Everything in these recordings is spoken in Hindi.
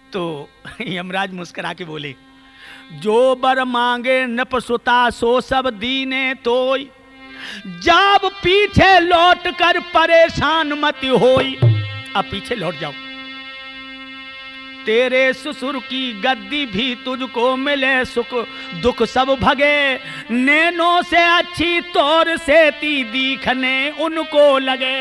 तो यमराज मुस्कुरा के बोले, जो बर मांगे नपसुता सो सब दीने तोय, जब पीछे लौट कर परेशान मत होई। अब पीछे लौट जाओ, तेरे ससुर की गद्दी भी तुझको मिले, सुख दुख सब भगे, नैनों से अच्छी तौर से ती दिखने उनको लगे।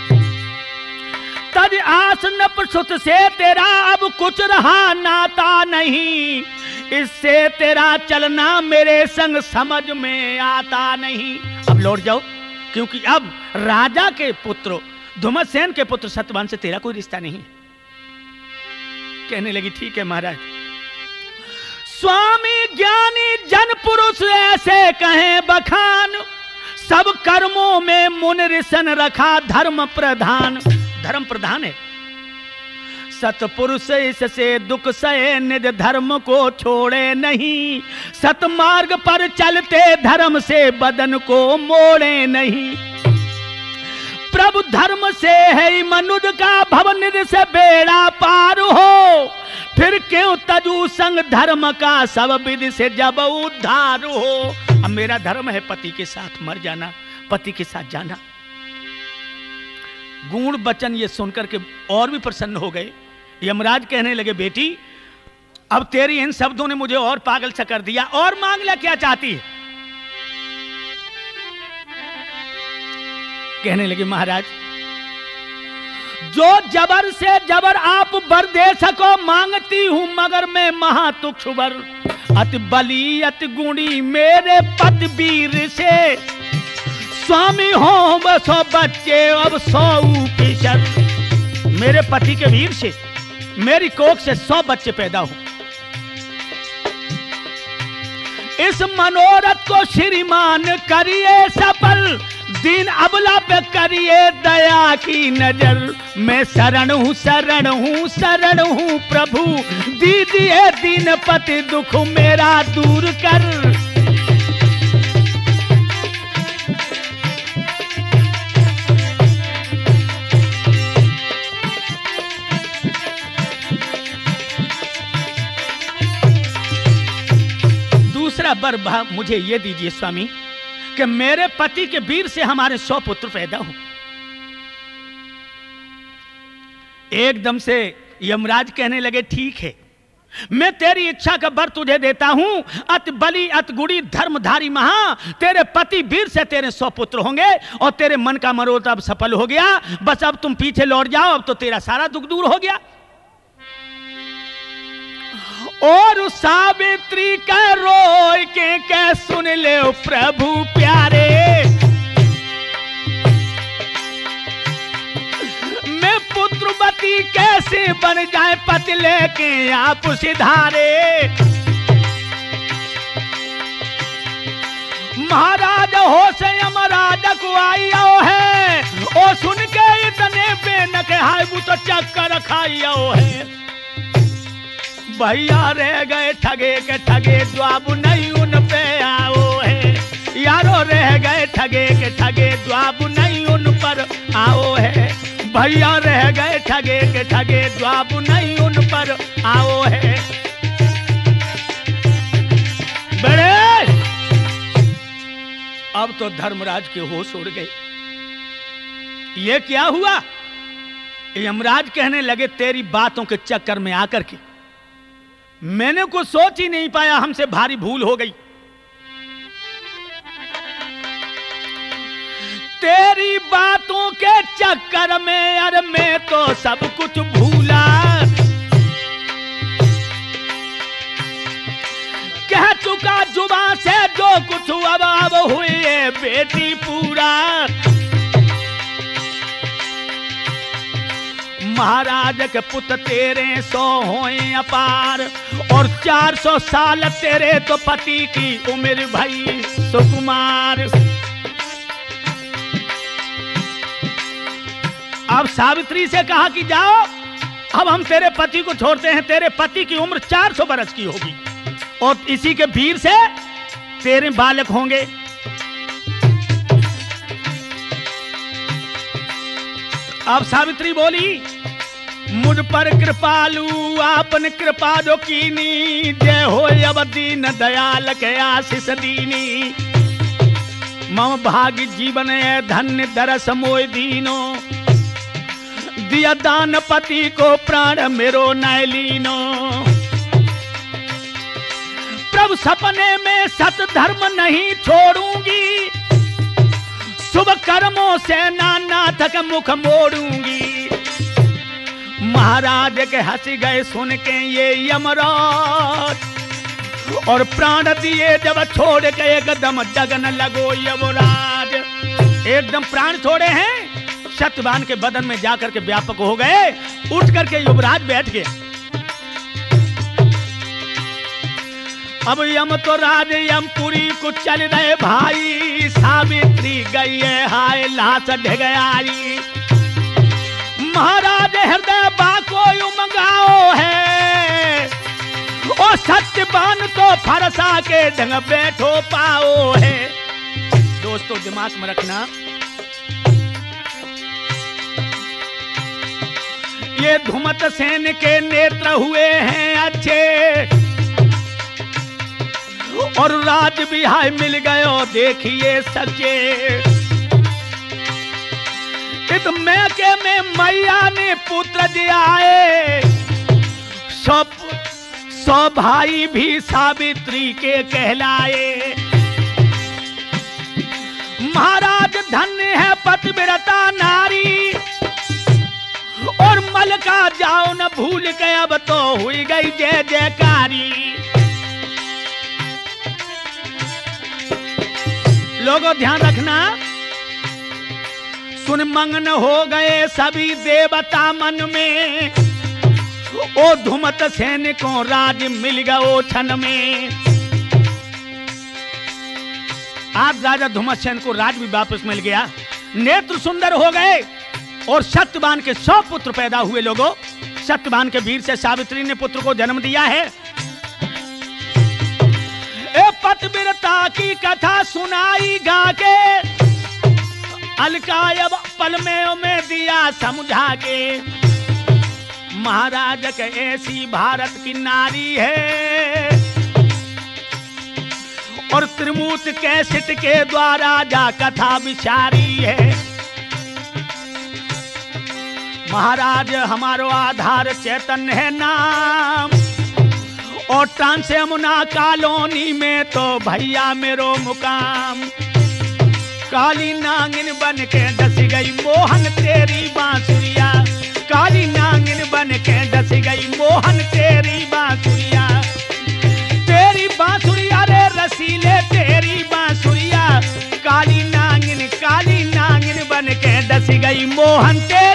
तज आस नपसुत से तेरा अब कुछ रहा नाता नहीं, इससे तेरा चलना मेरे संग समझ में आता नहीं। अब लौट जाओ, क्योंकि अब राजा के पुत्र धुमतसेन के पुत्र सत्यवान से तेरा कोई रिश्ता नहीं। कहने लगी, ठीक है महाराज। स्वामी ज्ञानी जन पुरुष ऐसे कहें बखान, सब कर्मों में मुन ऋषन रखा धर्म प्रधान। धर्म प्रधान है। सतपुरुष इससे दुख सहे, निज धर्म को छोड़े नहीं, सतमार्ग पर चलते धर्म से बदन को मोड़े नहीं। प्रभु धर्म से है मनुज का भवन से बेड़ा पार हो, फिर क्यों तजू संग धर्म का सब विधि से जब उद्धार हो। अब मेरा धर्म है पति के साथ मर जाना, पति के साथ जाना। गुण वचन ये सुनकर के और भी प्रसन्न हो गए। यमराज कहने लगे, बेटी अब तेरी इन शब्दों ने मुझे और पागल सा कर दिया, और मांग ले, क्या चाहती है? कहने लगे, महाराज जो जबर से जबर आप बर दे सको मांगती हूं, मगर मैं महातुक्ष वर, अति बली अति गुणी मेरे पति वीर से, स्वामी हो बसो बच्चे अब 100 किशोर। मेरे पति के वीर से, मेरी कोख से 100 बच्चे पैदा हो। इस मनोरथ को श्रीमान करिए सफल, दीन अबला पे करिए दया की नजर। मैं शरण हूँ शरण हूँ शरण हूँ प्रभु, दीजिए दीन पति दुख मेरा दूर कर। दूसरा वर मुझे ये दीजिए स्वामी कि मेरे पति के वीर से हमारे 100 पुत्र पैदा हो। एकदम से यमराज कहने लगे, ठीक है, मैं तेरी इच्छा का वर तुझे देता हूं। अति बली अति गुणी धर्मधारी महा, तेरे पति वीर से तेरे 100 पुत्र होंगे और तेरे मन का मनोरथ अब सफल हो गया। बस अब तुम पीछे लौट जाओ, अब तो तेरा सारा दुख दूर हो गया। और सावित्री का रोय के सुन ले प्रभु प्यारे, मैं पुत्रवती कैसे बन जाए पति लेके आप सिधारे। महाराज हो से यमराज को आइयो है, ओ सुन के इतने बेनक हाय वो तो चक्कर खाइयो है। भैया रह गए ठगे के ठगे, द्वाब नहीं उन पे आओ है। यारो रह गए ठगे के ठगे, द्वाब नहीं उन पर आओ है। भैया रह गए ठगे के ठगे, द्वाब नहीं उन पर आओ है। बड़े अब तो धर्मराज के होश उड़ गए। ये क्या हुआ? यमराज कहने लगे, तेरी बातों के चक्कर में आकर के मैंने कुछ सोच ही नहीं पाया, हमसे भारी भूल हो गई। तेरी बातों के चक्कर में अरे मैं तो सब कुछ भूला। कह चुका जुबान से जो कुछ अब हुए बेटी पूरा। महाराज के पुत्र तेरे 100 होए अपार, और 400 साल तेरे तो पति की उम्र भई सुकुमार। अब सावित्री से कहा कि जाओ, अब हम तेरे पति को छोड़ते हैं। तेरे पति की उम्र 400 बरस की होगी और इसी के वीर से तेरे बालक होंगे। अब सावित्री बोली, मुझ पर कृपालु आपन कृपा जो कीनी, जय हो अब दीन दयाल के आशीष दीनी। मम भाग्य जीवन है धन्य दरस मोय दीनो, दिया दान पति को प्राण मेरो नैलीनो। प्रभु सपने में सत धर्म नहीं छोड़ूंगी, शुभ कर्मों से नानाथ का मुख मोड़ूंगी। महाराज के हंस गए सुन के ये यमराज, और प्राण दिए जब छोड़ के एकदम जगन लगो यमराज। एकदम प्राण छोड़े हैं, सत्यवान के बदन में जाकर के व्यापक हो गए। उठ करके युवराज बैठ गए। अब यम तो राज यमपुरी को चल रहे भाई, सावित्री गई है हाय लाश ढह गई। महाराज हृदय बाको उमगाओ है, ओ सत्यवान तो फरसा के ढंग बैठो पाओ है। दोस्तों दिमाग में रखना, ये धुमत सेन के नेत्र हुए हैं अच्छे, और राज बिहाय मिल गयो देखिए सच्चे। इत मैके में मैया ने पुत्र जी आए, सौ भाई भी सावित्री के कहलाए। महाराज धन्य है पतिव्रता नारी, और मल का जाओ न भूल के अब तो हुई गई जय जयकारी। लोगों ध्यान रखना, सुन मग्न हो गए सभी देवता मन में, ओ धुमत सेन को राज मिल गया ओ क्षण में। आज राजा धुमत सेन को राज भी वापस मिल गया, नेत्र सुंदर हो गए, और सत्यवान के 100 पुत्र पैदा हुए। लोगों, सत्यवान के वीर से सावित्री ने पुत्र को जन्म दिया है। पतिव्रता की कथा सुनाई गा के, अलकायब पल में दिया समझा के। महाराज के ऐसी भारत की नारी है, और त्रिमूर्ति कैसेट के द्वारा जा कथा विचारी है। महाराज हमारो आधार चैतन्य है नाम, और ट्रांस यमुना कॉलोनी में तो भैया मेरो मुकाम। काली नागिन बन के डस गई मोहन तेरी बांसुरिया, काली नागिन बन के डस गई मोहन तेरी बांसुरिया। तेरी बांसुरिया रे रसीले तेरी बांसुरिया, काली नागिन बन के डस गई मोहन तेरी